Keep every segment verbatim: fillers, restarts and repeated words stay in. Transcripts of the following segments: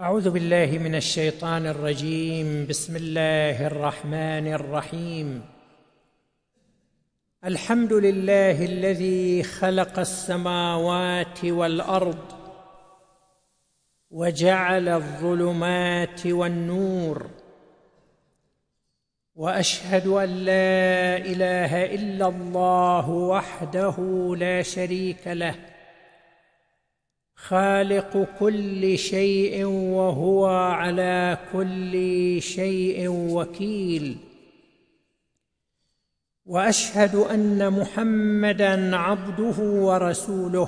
أعوذ بالله من الشيطان الرجيم. بسم الله الرحمن الرحيم. الحمد لله الذي خلق السماوات والأرض وجعل الظلمات والنور، وأشهد أن لا إله إلا الله وحده لا شريك له، خالق كل شيء وهو على كل شيء وكيل. وأشهد أن محمدًا عبده ورسوله،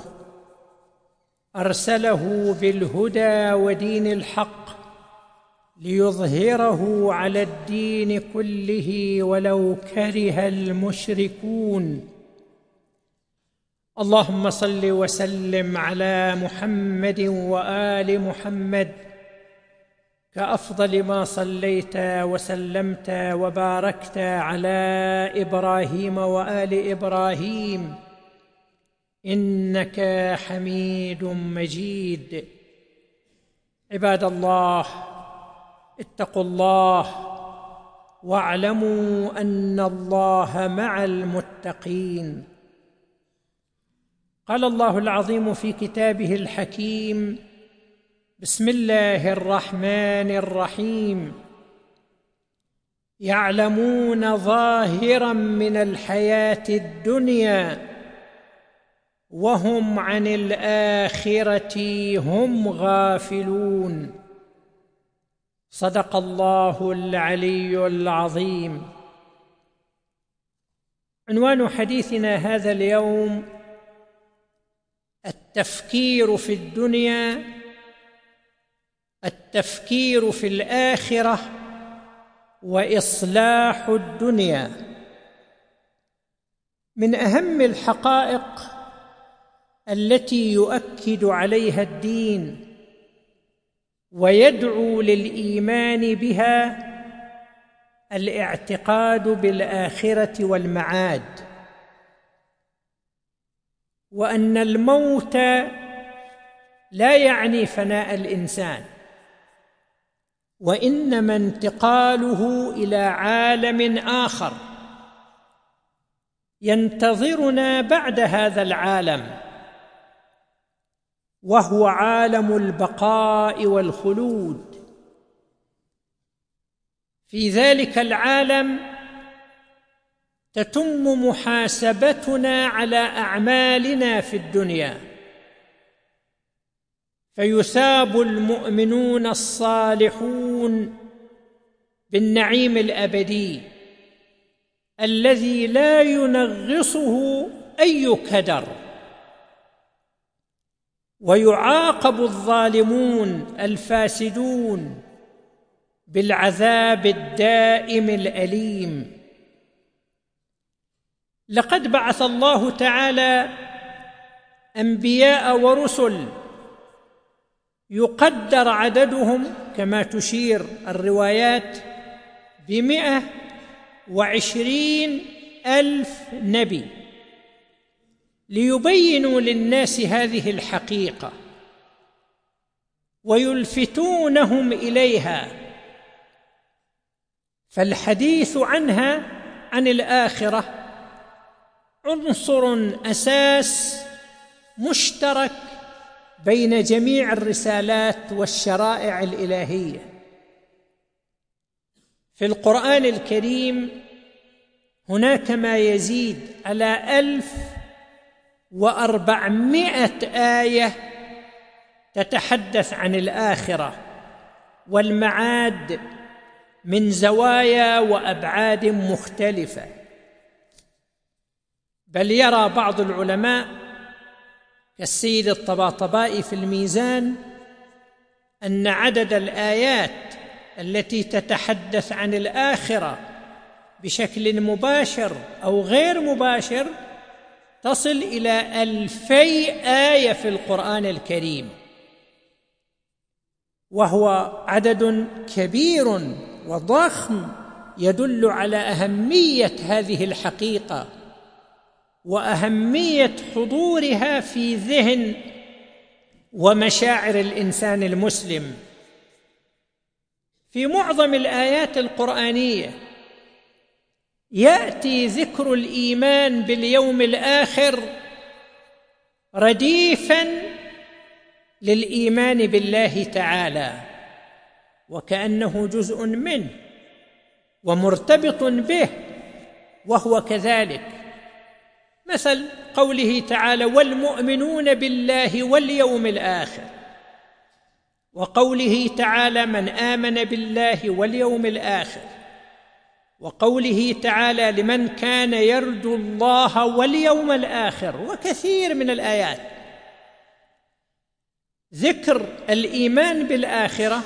أرسله بالهدى ودين الحق ليظهره على الدين كله ولو كره المشركون. اللهم صل وسلم على محمد وآل محمد كأفضل ما صليت وسلمت وباركت على إبراهيم وآل إبراهيم إنك حميد مجيد. عباد الله، اتقوا الله واعلموا أن الله مع المتقين. قال الله العظيم في كتابه الحكيم: بسم الله الرحمن الرحيم. يعلمون ظاهرا من الحياة الدنيا وهم عن الآخرة هم غافلون. صدق الله العلي العظيم. عنوان حديثنا هذا اليوم: التفكير في الدنيا، التفكير في الآخرة، وإصلاح الدنيا. من أهم الحقائق التي يؤكد عليها الدين ويدعو للإيمان بها الاعتقاد بالآخرة والمعاد، وأن الموت لا يعني فناء الإنسان، وإنما انتقاله إلى عالم آخر ينتظرنا بعد هذا العالم، وهو عالم البقاء والخلود. في ذلك العالم تتم محاسبتنا على أعمالنا في الدنيا، فيثاب المؤمنون الصالحون بالنعيم الأبدي الذي لا ينغصه أي كدر، ويعاقب الظالمون الفاسدون بالعذاب الدائم الأليم. لقد بعث الله تعالى أنبياء ورسل يقدر عددهم كما تشير الروايات بمئة وعشرين ألف نبي، ليبينوا للناس هذه الحقيقة ويلفتونهم إليها. فالحديث عنها، عن الآخرة، عنصر أساس مشترك بين جميع الرسالات والشرائع الإلهية. في القرآن الكريم هناك ما يزيد على ألف وأربعمائة آية تتحدث عن الآخرة والمعاد من زوايا وأبعاد مختلفة. بل يرى بعض العلماء كالسيد الطباطبائي في الميزان أن عدد الآيات التي تتحدث عن الآخرة بشكل مباشر أو غير مباشر تصل إلى ألفي آية في القرآن الكريم، وهو عدد كبير وضخم يدل على أهمية هذه الحقيقة وأهمية حضورها في ذهن ومشاعر الإنسان المسلم في معظم الآيات القرآنية يأتي ذكر الإيمان باليوم الآخر رديفاً للإيمان بالله تعالى، وكأنه جزء منه ومرتبط به، وهو كذلك. مثل قوله تعالى: والمؤمنون بالله واليوم الآخر، وقوله تعالى: من آمن بالله واليوم الآخر، وقوله تعالى: لمن كان يرجو الله واليوم الآخر، وكثير من الآيات. ذكر الإيمان بالآخرة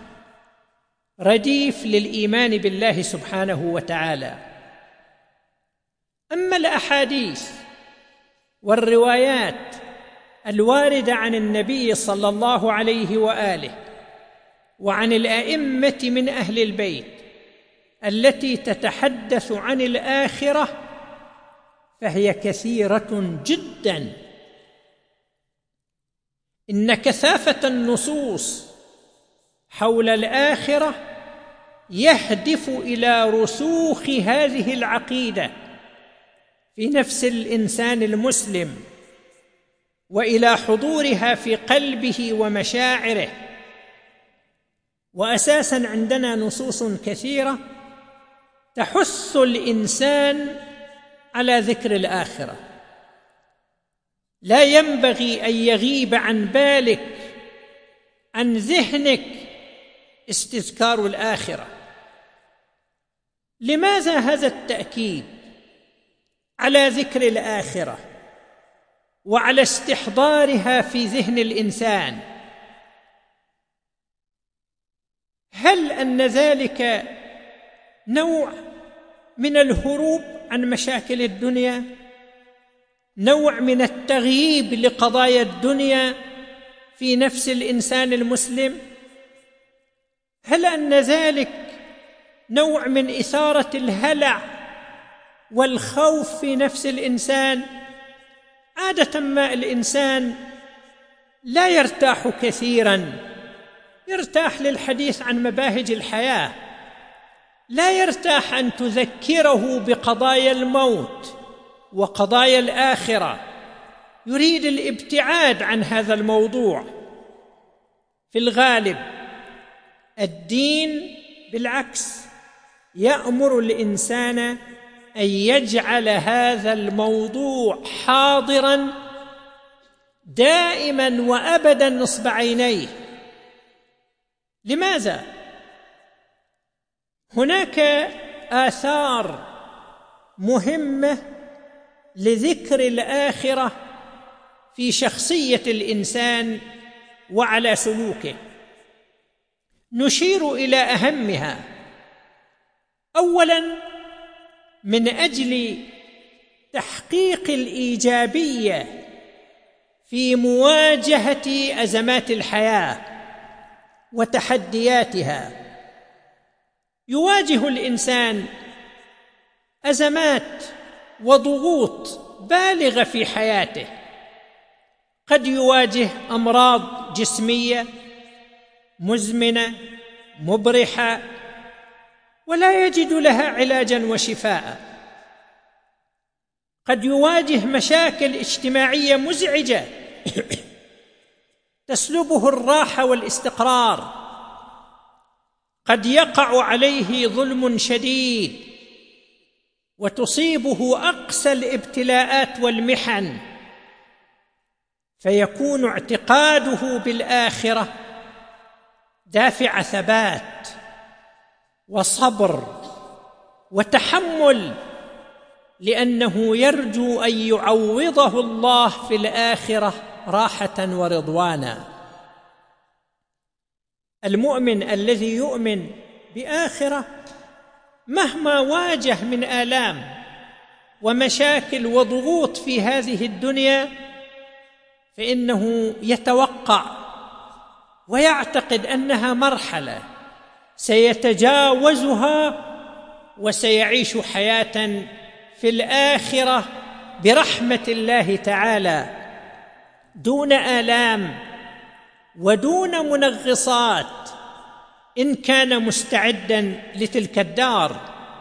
رديف للإيمان بالله سبحانه وتعالى. أما الأحاديث والروايات الواردة عن النبي صلى الله عليه وآله وعن الأئمة من أهل البيت التي تتحدث عن الآخرة فهي كثيرة جداً. إن كثافة النصوص حول الآخرة يهدف إلى رسوخ هذه العقيدة في نفس الإنسان المسلم، وإلى حضورها في قلبه ومشاعره. وأساساً عندنا نصوص كثيرة تحث الإنسان على ذكر الآخرة. لا ينبغي أن يغيب عن بالك، عن ذهنك، استذكار الآخرة. لماذا هذا التأكيد على ذكر الآخرة وعلى استحضارها في ذهن الإنسان؟ هل أن ذلك نوع من الهروب عن مشاكل الدنيا؟ نوع من التغييب لقضايا الدنيا في نفس الإنسان المسلم؟ هل أن ذلك نوع من إثارة الهلع والخوف في نفس الإنسان؟ عادة ما الإنسان لا يرتاح كثيراً، يرتاح للحديث عن مباهج الحياة، لا يرتاح أن تذكره بقضايا الموت وقضايا الآخرة، يريد الابتعاد عن هذا الموضوع. في الغالب الدين بالعكس يأمر الإنسان أن يجعل هذا الموضوع حاضراً دائماً وأبداً نصب عينيه. لماذا؟ هناك آثار مهمة لذكر الآخرة في شخصية الإنسان وعلى سلوكه، نشير إلى أهمها. أولاً، من أجل تحقيق الإيجابية في مواجهة أزمات الحياة وتحدياتها. يواجه الإنسان أزمات وضغوط بالغة في حياته، قد يواجه أمراض جسمية مزمنة مبرحة ولا يجد لها علاجاً وشفاء، قد يواجه مشاكل اجتماعية مزعجة تسلبه الراحة والاستقرار، قد يقع عليه ظلم شديد وتصيبه أقسى الابتلاءات والمحن، فيكون اعتقاده بالآخرة دافع ثبات وصبر وتحمل، لأنه يرجو أن يعوضه الله في الآخرة راحة ورضوانا. المؤمن الذي يؤمن بآخرة مهما واجه من آلام ومشاكل وضغوط في هذه الدنيا فإنه يتوقع ويعتقد أنها مرحلة سيتجاوزها وسيعيش حياة في الآخرة برحمة الله تعالى دون آلام ودون منغصات إن كان مستعداً لتلك الدار.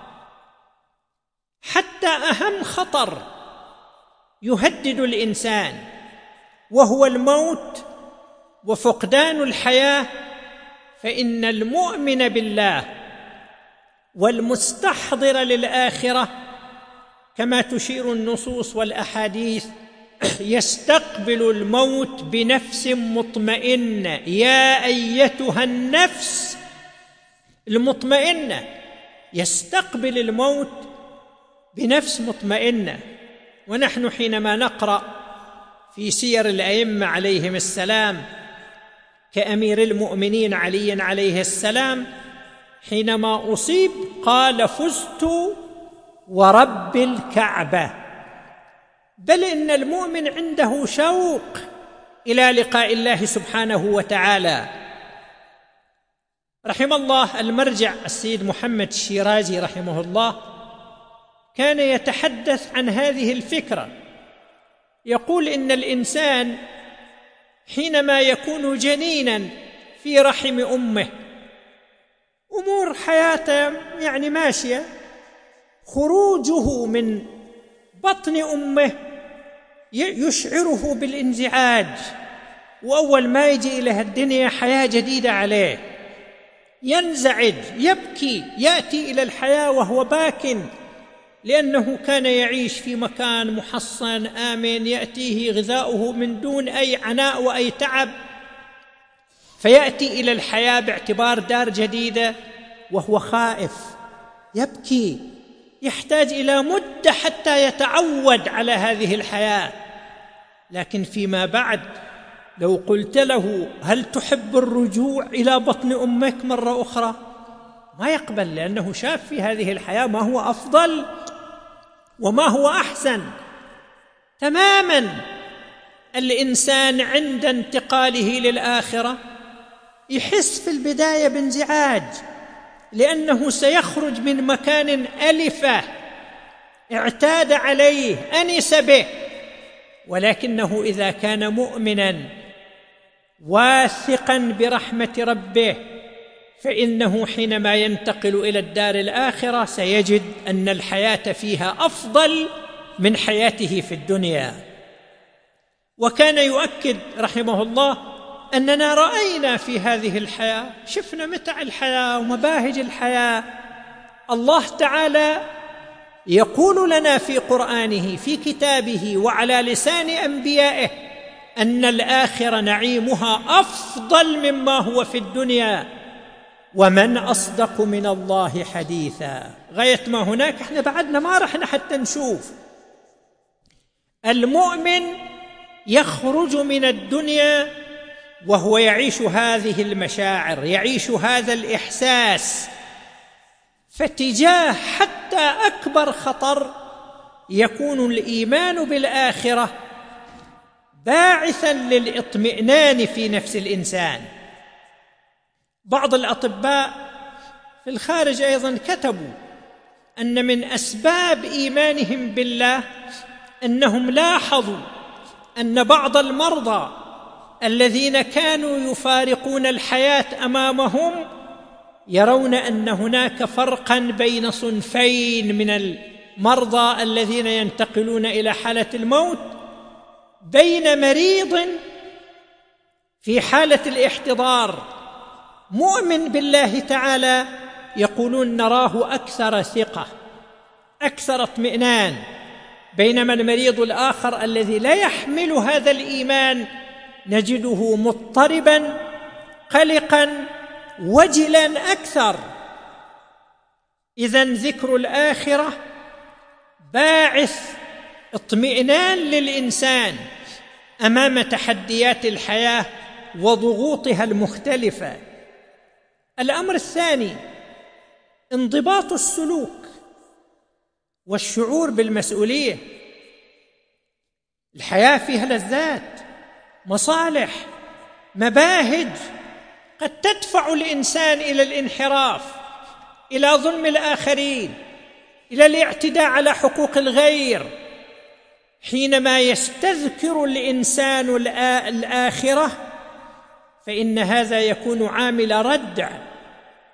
حتى أهم خطر يهدد الإنسان وهو الموت وفقدان الحياة، فإن المؤمن بالله والمستحضر للآخرة كما تشير النصوص والأحاديث يستقبل الموت بنفس مطمئنة. يا أيتها النفس المطمئنة، يستقبل الموت بنفس مطمئنة. ونحن حينما نقرأ في سير الأئمة عليهم السلام كأمير المؤمنين علي عليه السلام حينما أصيب قال: فزت ورب الكعبة. بل إن المؤمن عنده شوق إلى لقاء الله سبحانه وتعالى. رحم الله المرجع السيد محمد الشيرازي رحمه الله كان يتحدث عن هذه الفكرة، يقول إن الإنسان حينما يكون جنينا في رحم أمه أمور حياته يعني ماشية، خروجه من بطن أمه يشعره بالانزعاج، وأول ما يجي إلى الدنيا حياة جديدة عليه، ينزعج يبكي، يأتي إلى الحياة وهو باك، لأنه كان يعيش في مكان محصن آمن يأتيه غذاؤه من دون أي عناء وأي تعب، فيأتي إلى الحياة باعتبار دار جديدة وهو خائف يبكي، يحتاج إلى مدة حتى يتعود على هذه الحياة. لكن فيما بعد لو قلت له: هل تحب الرجوع إلى بطن أمك مرة أخرى؟ ما يقبل، لأنه شاف في هذه الحياة ما هو أفضل وما هو أحسن تماما. الإنسان عند انتقاله للآخرة يحس في البداية بانزعاج، لأنه سيخرج من مكان ألفه اعتاد عليه أنس به، ولكنه إذا كان مؤمنا واثقا برحمة ربه فإنه حينما ينتقل إلى الدار الآخرة سيجد أن الحياة فيها أفضل من حياته في الدنيا. وكان يؤكد رحمه الله أننا رأينا في هذه الحياة، شفنا متع الحياة ومباهج الحياة. الله تعالى يقول لنا في قرآنه في كتابه وعلى لسان أنبيائه أن الآخرة نعيمها أفضل مما هو في الدنيا، ومن أصدق من الله حديثا. غاية ما هناك احنا بعدنا ما رحنا حتى نشوف. المؤمن يخرج من الدنيا وهو يعيش هذه المشاعر، يعيش هذا الإحساس، فتجاه حتى أكبر خطر يكون الإيمان بالآخرة باعثا للإطمئنان في نفس الإنسان. بعض الأطباء في الخارج أيضا كتبوا أن من أسباب إيمانهم بالله أنهم لاحظوا أن بعض المرضى الذين كانوا يفارقون الحياة أمامهم يرون أن هناك فرقا بين صنفين من المرضى الذين ينتقلون إلى حالة الموت، بين مريض في حالة الاحتضار مؤمن بالله تعالى يقولون نراه أكثر ثقة أكثر اطمئنان، بينما المريض الآخر الذي لا يحمل هذا الإيمان نجده مضطربا قلقا وجلا أكثر. إذن ذكر الآخرة باعث اطمئنان للإنسان أمام تحديات الحياة وضغوطها المختلفة. الأمر الثاني انضباط السلوك والشعور بالمسؤولية. الحياة فيها لذات، مصالح، مباهج قد تدفع الإنسان إلى الانحراف، إلى ظلم الآخرين، إلى الاعتداء على حقوق الغير. حينما يستذكر الإنسان الآخرة فإن هذا يكون عامل ردع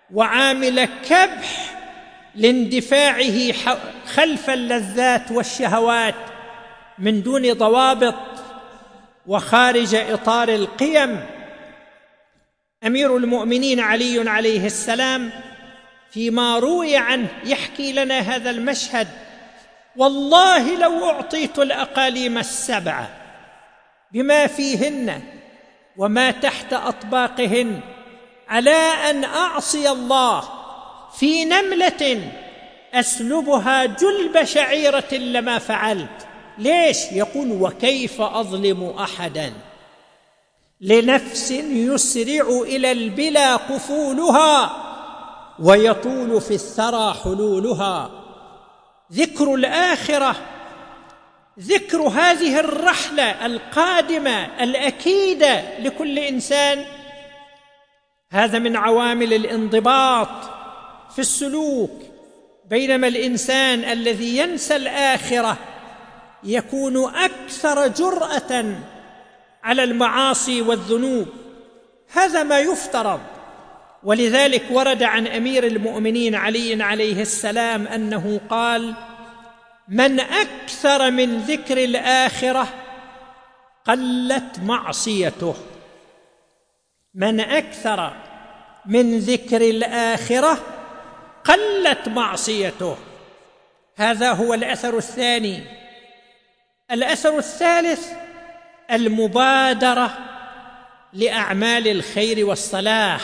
وعامل كبح لاندفاعه خلف اللذات والشهوات من دون ضوابط وخارج إطار القيم. أمير المؤمنين علي عليه السلام فيما روي عنه يحكي لنا هذا المشهد: والله لو أعطيت الأقاليم السبعة بما فيهن وما تحت أطباقهن على أن أعصي الله في نملة أسلبها جلب شعيرة لما فعلت. ليش؟ يقول: وكيف أظلم أحدا لنفس يسرع إلى البلا قفولها ويطول في الثرى حلولها. ذكر الآخرة، ذكر هذه الرحلة القادمة الأكيدة لكل إنسان، هذا من عوامل الانضباط في السلوك. بينما الإنسان الذي ينسى الآخرة يكون أكثر جرأة على المعاصي والذنوب، هذا ما يفترض. ولذلك ورد عن أمير المؤمنين علي عليه السلام أنه قال: من أكثر من ذكر الآخرة قلت معصيته. من أكثر من ذكر الآخرة قلت معصيته. هذا هو الأثر الثاني. الأثر الثالث: المبادرة لأعمال الخير والصلاح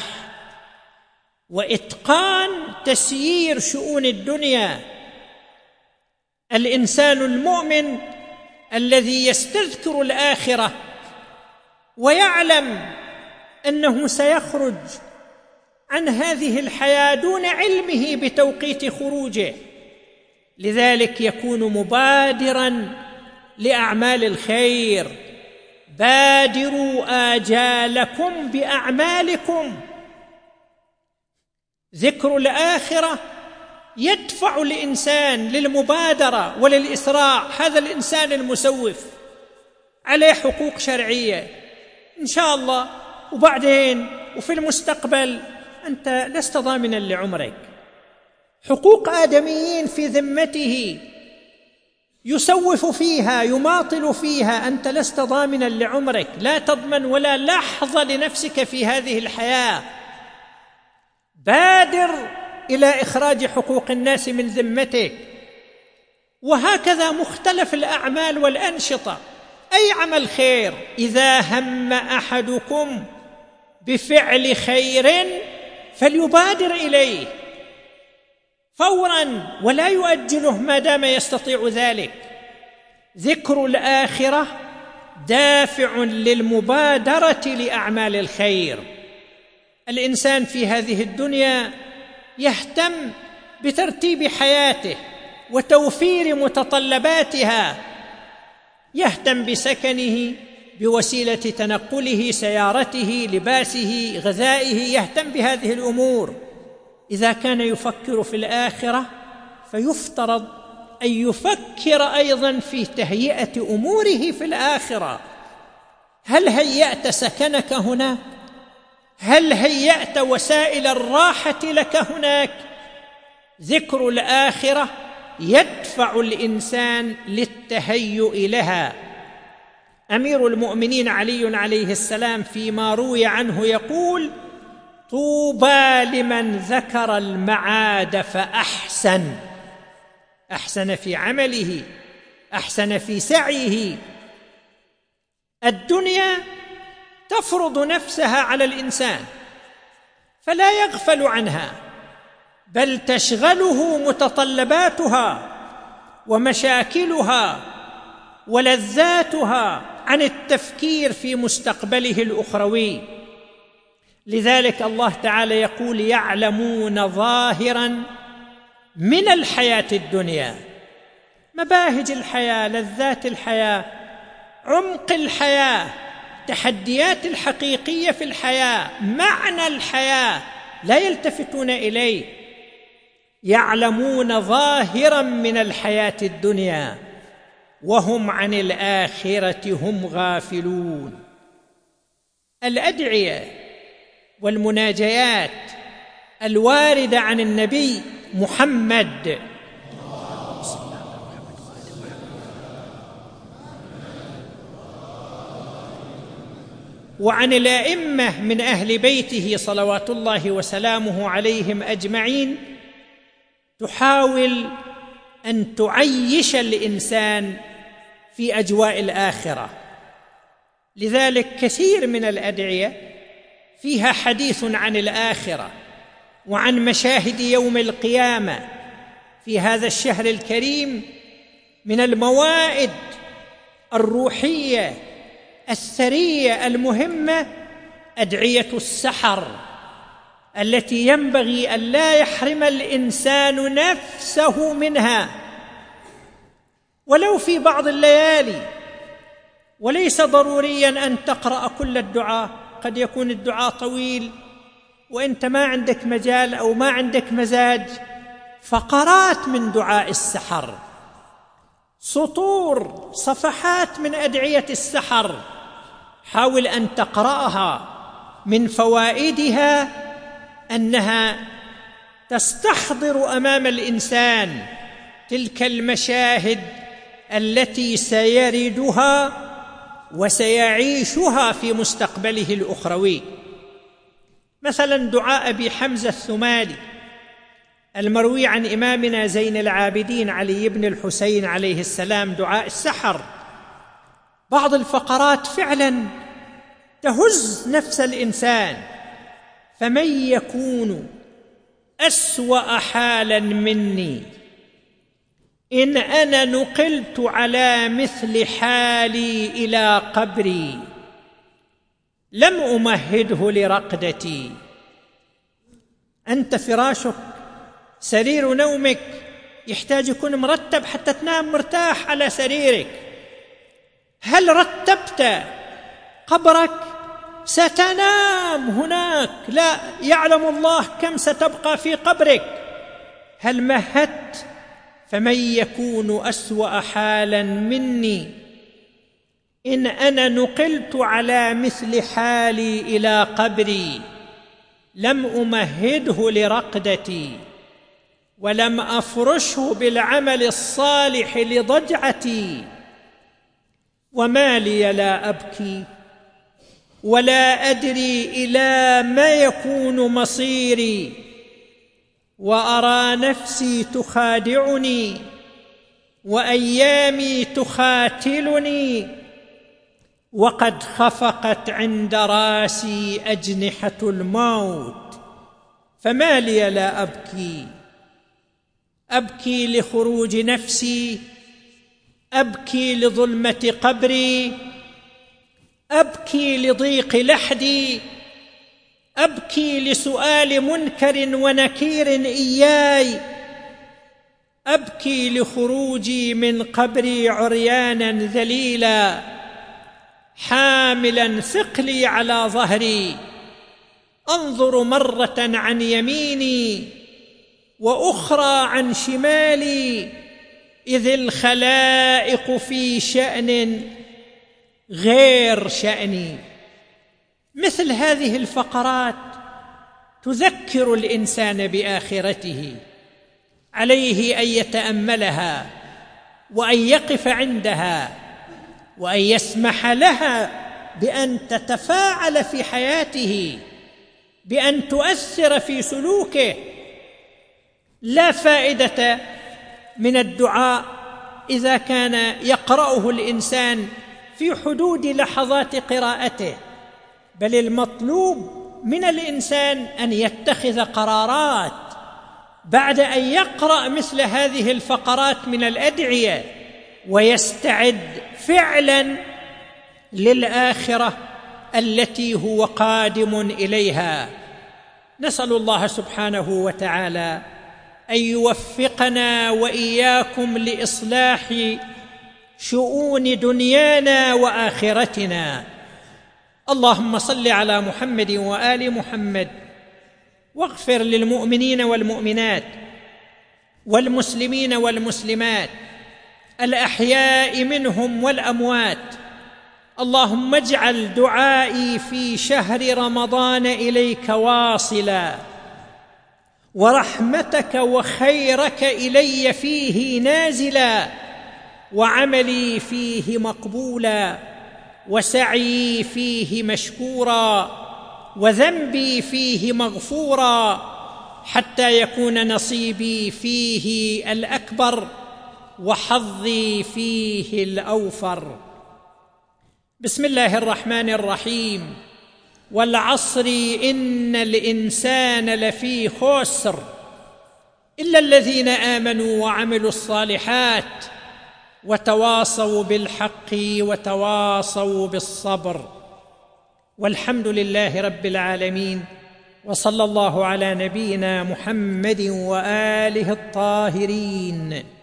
وإتقان تسيير شؤون الدنيا. الإنسان المؤمن الذي يستذكر الآخرة ويعلم أنه سيخرج عن هذه الحياة دون علمه بتوقيت خروجه، لذلك يكون مبادراً لأعمال الخير. بادروا آجالكم بأعمالكم. ذكر الآخرة يدفع الإنسان للمبادرة وللإسراع. هذا الإنسان المسوف عليه حقوق شرعية إن شاء الله، وبعدين وفي المستقبل أنت لست ضامنا لعمرك. حقوق آدميين في ذمته يسوف فيها يماطل فيها، أنت لست ضامنا لعمرك، لا تضمن ولا لحظة لنفسك في هذه الحياة. بادر إلى إخراج حقوق الناس من ذمتك. وهكذا مختلف الأعمال والأنشطة. أي عمل خير إذا هم أحدكم بفعل خير فليبادر إليه فوراً ولا يؤجله ما دام يستطيع ذلك. ذكر الآخرة دافع للمبادرة لأعمال الخير. الإنسان في هذه الدنيا يهتم بترتيب حياته وتوفير متطلباتها، يهتم بسكنه، بوسيلة تنقله، سيارته، لباسه، غذائه، يهتم بهذه الأمور. إذا كان يفكر في الآخرة فيفترض أن يفكر أيضاً في تهيئة أموره في الآخرة. هل هيأت سكنك هناك؟ هل هيأت وسائل الراحة لك هناك؟ ذكر الآخرة يدفع الإنسان للتهيؤ لها. أمير المؤمنين علي عليه السلام فيما روي عنه يقول: طوبى لمن ذكر المعاد فأحسن. أحسن في عمله، أحسن في سعيه. الدنيا تفرض نفسها على الإنسان فلا يغفل عنها، بل تشغله متطلباتها ومشاكلها ولذاتها عن التفكير في مستقبله الأخروي. لذلك الله تعالى يقول: يعلمون ظاهراً من الحياة الدنيا، مباهج الحياة، لذات الحياة، عمق الحياة، تحديات الحقيقية في الحياة، معنى الحياة، لا يلتفتون إليه. يعلمون ظاهراً من الحياة الدنيا وهم عن الآخرة هم غافلون. الأدعية والمناجيات الواردة عن النبي محمد وعن الأئمة من أهل بيته صلوات الله وسلامه عليهم أجمعين، تحاول أن تعيش الإنسان في أجواء الآخرة. لذلك كثير من الأدعية فيها حديث عن الآخرة وعن مشاهد يوم القيامة. في هذا الشهر الكريم من الموائد الروحية الثرية المهمة أدعية السحر، التي ينبغي أن لا يحرم الإنسان نفسه منها ولو في بعض الليالي. وليس ضروريا أن تقرأ كل الدعاء، قد يكون الدعاء طويل وأنت ما عندك مجال أو ما عندك مزاج، فقرات من دعاء السحر، سطور صفحات من أدعية السحر، حاول أن تقرأها. من فوائدها أنها تستحضر أمام الإنسان تلك المشاهد التي سيردها وسيعيشها في مستقبله الأخروي. مثلا دعاء أبي حمزة الثمالي المروي عن إمامنا زين العابدين علي بن الحسين عليه السلام، دعاء السحر، بعض الفقرات فعلا تهز نفس الإنسان. فمن يكون أسوأ حالا مني إن أنا نقلت على مثل حالي إلى قبري لم أمهده لرقدتي. أنت فراشك سرير نومك يحتاج يكون مرتب حتى تنام مرتاح على سريرك. هل رتبت قبرك؟ ستنام هناك، لا يعلم الله كم ستبقى في قبرك. هل مهدت؟ فمن يكون أسوأ حالا مني إن أنا نقلت على مثل حالي إلى قبري لم أمهده لرقدتي ولم أفرشه بالعمل الصالح لضجعتي. وما لي لا أبكي ولا أدري إلى ما يكون مصيري، وأرى نفسي تخادعني وأيامي تخاتلني، وقد خفقت عند راسي أجنحة الموت. فما لي لا أبكي، أبكي لخروج نفسي، أبكي لظلمة قبري، أبكي لضيق لحدي، أبكي لسؤال منكر ونكير إياي، أبكي لخروجي من قبري عريانا ذليلا حاملا ثقلي على ظهري، أنظر مرة عن يميني وأخرى عن شمالي، إذ الخلائق في شأن غير شأني. مثل هذه الفقرات تذكر الإنسان بآخرته، عليه أن يتأملها وأن يقف عندها وأن يسمح لها بأن تتفاعل في حياته، بأن تؤثر في سلوكه. لا فائدة من الدعاء إذا كان يقرأه الإنسان في حدود لحظات قراءته، بل المطلوب من الإنسان أن يتخذ قرارات بعد أن يقرأ مثل هذه الفقرات من الأدعية، ويستعد فعلا للآخرة التي هو قادم إليها. نسأل الله سبحانه وتعالى أن يوفقنا وإياكم لإصلاح شؤون دنيانا وآخرتنا. اللهم صل على محمد وآل محمد، واغفر للمؤمنين والمؤمنات والمسلمين والمسلمات الأحياء منهم والأموات. اللهم اجعل دعائي في شهر رمضان إليك واصلا، ورحمتك وخيرك إلي فيه نازلا، وعملي فيه مقبولا، وسعيي فيه مشكورا، وذنبي فيه مغفورا، حتى يكون نصيبي فيه الأكبر وحظي فيه الأوفر. بسم الله الرحمن الرحيم. والعصر إن الإنسان لفي خسر إلا الذين آمنوا وعملوا الصالحات وتواصوا بالحق وتواصوا بالصبر. والحمد لله رب العالمين، وصلى الله على نبينا محمد وآله الطاهرين.